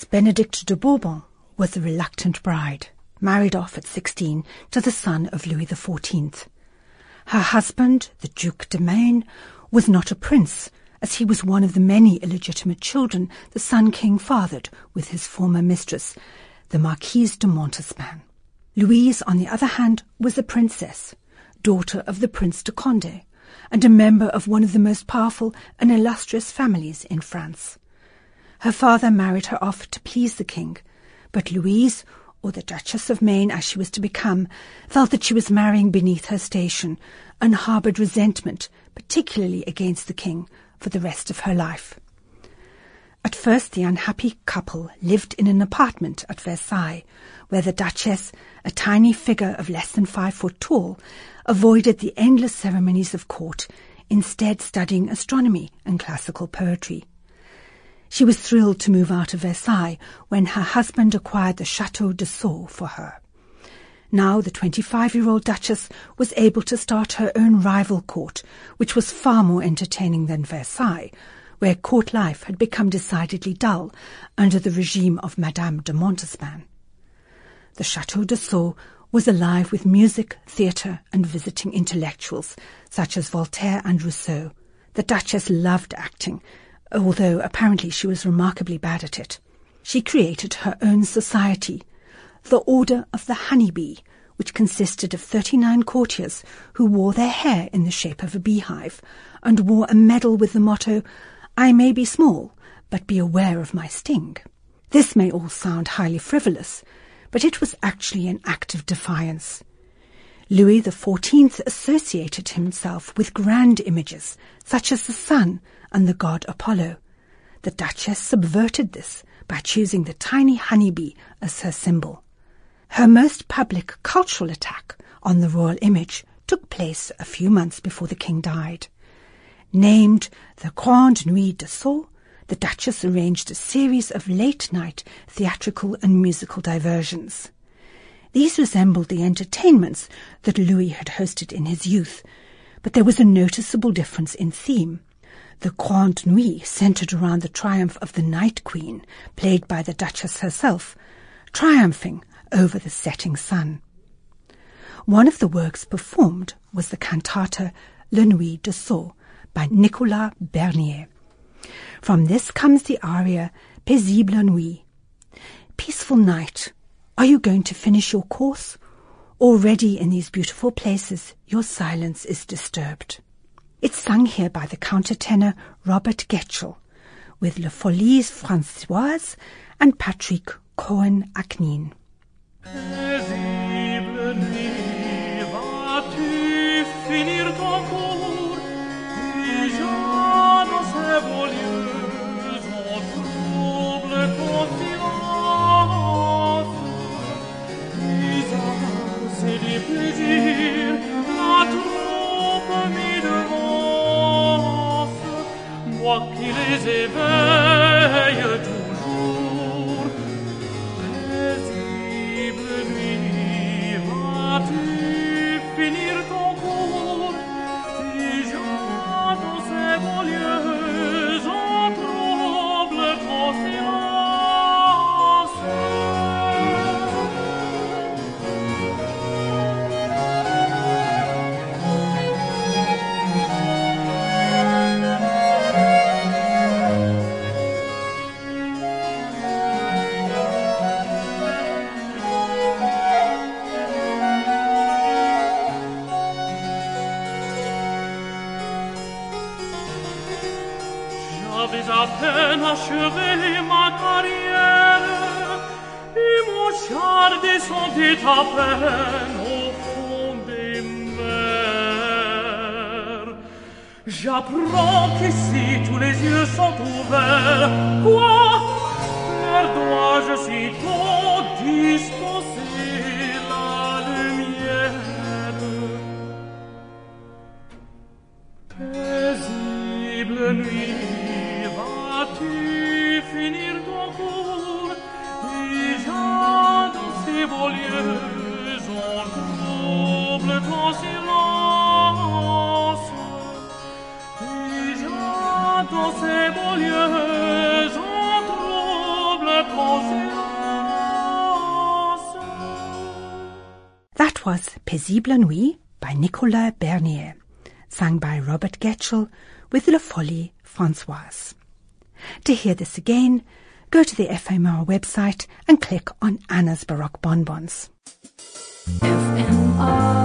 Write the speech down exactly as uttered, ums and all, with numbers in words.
Benedict de Bourbon was a reluctant bride, married off at sixteen to the son of Louis the fourteenth. Her husband, the Duc de Maine, was not a prince, as he was one of the many illegitimate children the Sun King fathered with his former mistress, the Marquise de Montespan. Louise, on the other hand, was a princess, daughter of the Prince de Condé, and a member of one of the most powerful and illustrious families in France. Her father married her off to please the king, but Louise, or the Duchess of Maine as she was to become, felt that she was marrying beneath her station and harboured resentment, particularly against the king, for the rest of her life. At first the unhappy couple lived in an apartment at Versailles, where the Duchess, a tiny figure of less than five foot tall, avoided the endless ceremonies of court, instead studying astronomy and classical poetry. She was thrilled to move out of Versailles when her husband acquired the Château de Sceaux for her. Now the twenty-five-year-old Duchess was able to start her own rival court, which was far more entertaining than Versailles, where court life had become decidedly dull under the regime of Madame de Montespan. The Château de Sceaux was alive with music, theatre, and visiting intellectuals, such as Voltaire and Rousseau. The Duchess loved acting, although apparently she was remarkably bad at it. She created her own society, the Order of the Honey Bee, which consisted of thirty-nine courtiers who wore their hair in the shape of a beehive and wore a medal with the motto, "I may be small, but be aware of my sting." This may all sound highly frivolous, but it was actually an act of defiance. Louis the fourteenth associated himself with grand images, such as the sun and the god Apollo. The Duchess subverted this by choosing the tiny honeybee as her symbol. Her most public cultural attack on the royal image took place a few months before the king died. Named the Grande Nuit de Sceaux, the Duchess arranged a series of late-night theatrical and musical diversions. These resembled the entertainments that Louis had hosted in his youth, but there was a noticeable difference in theme. The Grande Nuit centred around the triumph of the Night Queen, played by the Duchess herself, triumphing over the setting sun. One of the works performed was the cantata La Nuit de Sceaux by Nicolas Bernier. From this comes the aria Paisible Nuit. Peaceful night, are you going to finish your course? Already in these beautiful places your silence is disturbed. It's sung here by the countertenor Robert Getchell, with Les Folies Françoises and Patrick Cohen-Acnin. Paisible nuit, vas-tu finir ton cours? Déjà dans ces beaux lieux, on trouble confiance. L'usage et les plaisirs, la troupe mis devance, moi qui les éveille toujours. Paisible nuit, vas-tu finir ton cours? Déjà dans ces beaux lieux, on trouble conscience. J'avais à peine achevé ma carrière, et mon char descendait à peine au fond des mers. J'apprends qu'ici tous les yeux sont ouverts. Quoi? Faire dois-je sitôt dispenser la lumière? Paisible nuit, vas-tu finir ton cours? Déjà dans ces beaux lieux, on trouble ton silence. Déjà dans ces beaux lieux, on trouble ton That was Paisible Nuit by Nicolas Bernier, sung by Robert Getchell with Le Folie Françoise. To hear this again, go to the F M R website and click on Anna's Baroque Bonbons. F M R